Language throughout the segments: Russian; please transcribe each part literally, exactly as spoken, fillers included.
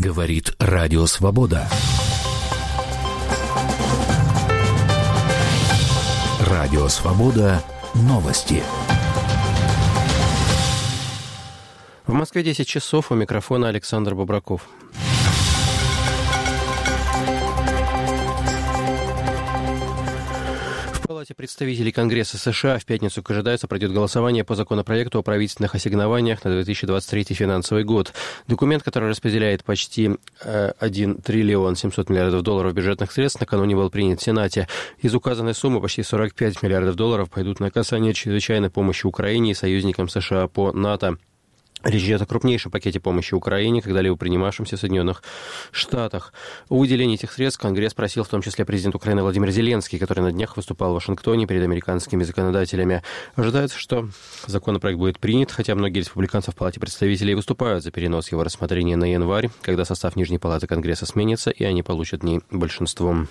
Говорит Радио Свобода. Радио Свобода. Новости. В Москве десять часов, у микрофона Александр Бобраков. В Палате представителей Конгресса США в пятницу, как ожидается, пройдет голосование по законопроекту о правительственных ассигнованиях на две тысячи двадцать третий финансовый год. Документ, который распределяет почти один триллион семьсот миллиардов долларов бюджетных средств, накануне был принят в Сенате. Из указанной суммы почти сорок пять миллиардов долларов пойдут на оказание чрезвычайной помощи Украине и союзникам США по НАТО. Речь идет о крупнейшем пакете помощи Украине, когда-либо принимавшемся в Соединенных Штатах. О выделении этих средств Конгресс просил в том числе президент Украины Владимир Зеленский, который на днях выступал в Вашингтоне перед американскими законодателями. Ожидается, что законопроект будет принят, хотя многие республиканцы в Палате представителей выступают за перенос его рассмотрения на январь, когда состав Нижней Палаты Конгресса сменится, и они получат в ней большинство.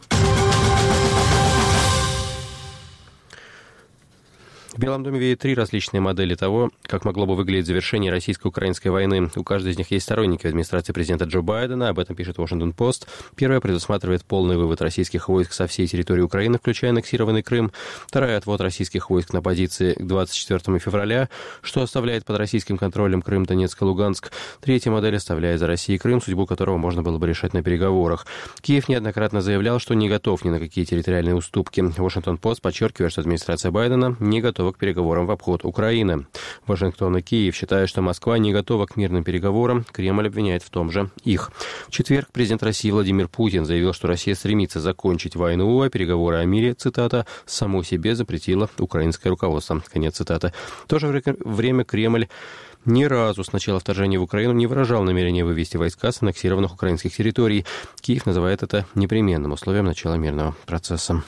В Белом доме видят три различные модели того, как могло бы выглядеть завершение российско-украинской войны. У каждой из них есть сторонники в администрации президента Джо Байдена, об этом пишет Washington-Post. Первая предусматривает полный вывод российских войск со всей территории Украины, включая аннексированный Крым. Вторая — отвод российских войск на позиции к двадцать четвёртому февраля, что оставляет под российским контролем Крым, Донецк и Луганск. Третья модель оставляет за Россией Крым, судьбу которого можно было бы решать на переговорах. Киев неоднократно заявлял, что не готов ни на какие территориальные уступки. Washington-Post подчеркивает, что администрация Байдена не готова к переговорам в обход Украины. Вашингтон и Киев считают, что Москва не готова к мирным переговорам. Кремль обвиняет в том же их. В четверг президент России Владимир Путин заявил, что Россия стремится закончить войну, а переговоры о мире, цитата, «само себе запретило украинское руководство». Конец цитаты. В то же время Кремль ни разу с начала вторжения в Украину не выражал намерения вывести войска с аннексированных украинских территорий. Киев называет это непременным условием начала мирного процесса.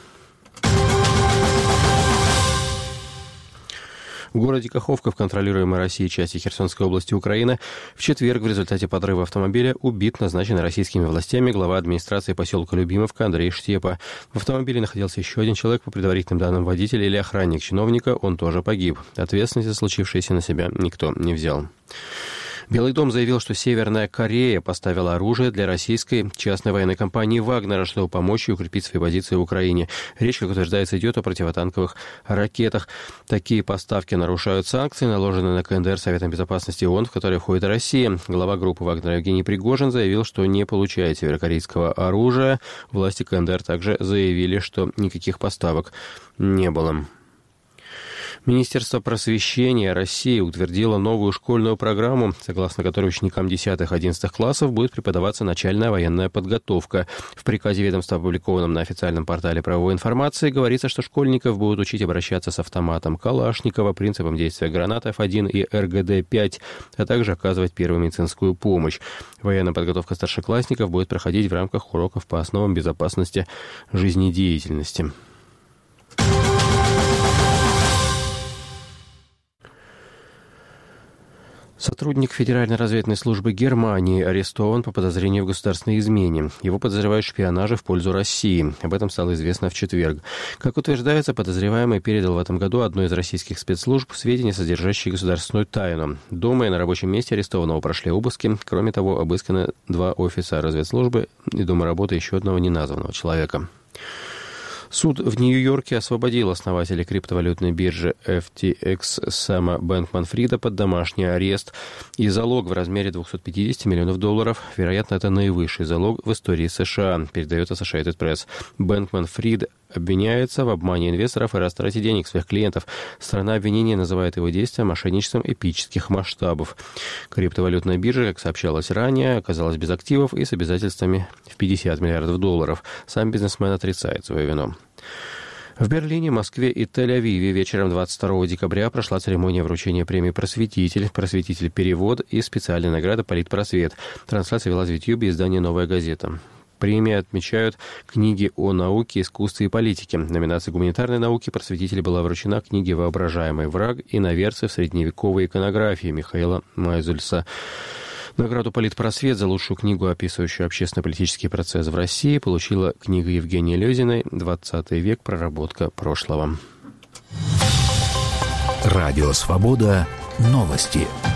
В городе Каховка, в контролируемой Россией части Херсонской области Украины, в четверг в результате подрыва автомобиля убит назначенный российскими властями глава администрации поселка Любимовка Андрей Штепа. В автомобиле находился еще один человек, по предварительным данным водитель или охранник чиновника, он тоже погиб. Ответственность за случившееся на себя никто не взял. Белый дом заявил, что Северная Корея поставила оружие для российской частной военной компании «Вагнера», чтобы помочь ей укрепить свои позиции в Украине. Речь, как утверждается, идет о противотанковых ракетах. Такие поставки нарушают санкции, наложенные на КНДР Советом Безопасности ООН, в который входит Россия. Глава группы «Вагнера» Евгений Пригожин заявил, что не получает северокорейского оружия. Власти КНДР также заявили, что никаких поставок не было. Министерство просвещения России утвердило новую школьную программу, согласно которой ученикам десятых-одиннадцатых классов будет преподаваться начальная военная подготовка. В приказе ведомства, опубликованном на официальном портале правовой информации, говорится, что школьников будут учить обращаться с автоматом Калашникова, принципом действия гранат эф один и эр гэ дэ пять, а также оказывать первую медицинскую помощь. Военная подготовка старшеклассников будет проходить в рамках уроков по основам безопасности жизнедеятельности. Сотрудник Федеральной разведывательной службы Германии арестован по подозрению в государственной измене. Его подозревают в шпионаже в пользу России. Об этом стало известно в четверг. Как утверждается, подозреваемый передал в этом году одной из российских спецслужб сведения, содержащие государственную тайну. Дома и на рабочем месте арестованного прошли обыски. Кроме того, обысканы два офиса разведслужбы и дома работы еще одного неназванного человека. Суд в Нью-Йорке освободил основателя криптовалютной биржи эф ти экс Сэма Бэнкман-Фрида под домашний арест и залог в размере двести пятьдесят миллионов долларов. Вероятно, это наивысший залог в истории США, передает Associated Press. Бэнкман-Фрид обвиняется в обмане инвесторов и растрате денег своих клиентов. Сторона обвинения называет его действия мошенничеством эпических масштабов. Криптовалютная биржа, как сообщалось ранее, оказалась без активов и с обязательствами в пятьдесят миллиардов долларов. Сам бизнесмен отрицает свою вину. В Берлине, Москве и Тель-Авиве вечером двадцать второго декабря прошла церемония вручения премии «Просветитель», «Просветитель-перевод» и специальной награды «Политпросвет». Трансляция велась в Ютьюбе издания «Новая газета». Премии отмечают книги о науке, искусстве и политике. В номинации гуманитарной науки «Просветитель» была вручена книге «Воображаемый враг» и «Иноверцы в средневековой иконографии» Михаила Майзульса. Награду «Политпросвет» за лучшую книгу, описывающую общественно-политический процесс в России, получила книга Евгения Лёзиной «двадцатый век. Проработка прошлого». Радио «Свобода». Новости.